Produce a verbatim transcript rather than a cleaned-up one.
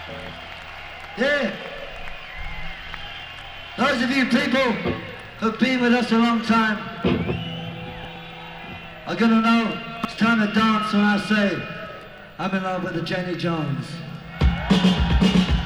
Yeah. Those of you people who've been with us a long time are gonna know it's time to dance when I say I'm in love with the Jenny Jones.